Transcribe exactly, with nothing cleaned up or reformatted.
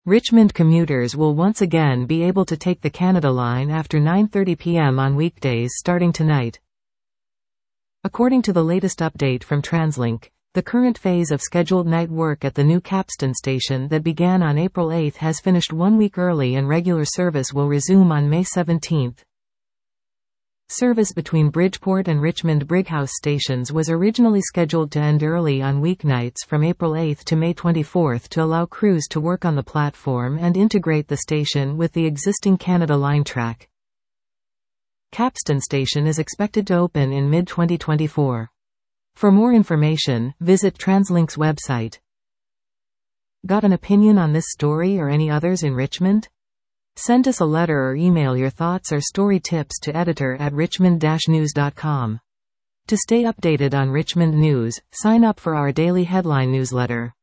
Richmond commuters will once again be able to take the Canada Line after nine thirty p m on weekdays starting tonight. According to the latest update from TransLink, the current phase of scheduled night work at the new Capstan station that began on April eighth has finished one week early and regular service will resume on May seventeenth. Service between Bridgeport and Richmond Brighouse stations was originally scheduled to end early on weeknights from April eighth to May twenty-fourth to allow crews to work on the platform and integrate the station with the existing Canada Line track. Capstan station is expected to open in mid twenty twenty-four. For more information, visit TransLink's website. Got an opinion on this story or any others in Richmond? Send us a letter or email your thoughts or story tips to editor at richmond dash news dot com. To stay updated on Richmond news, sign up for our daily headline newsletter.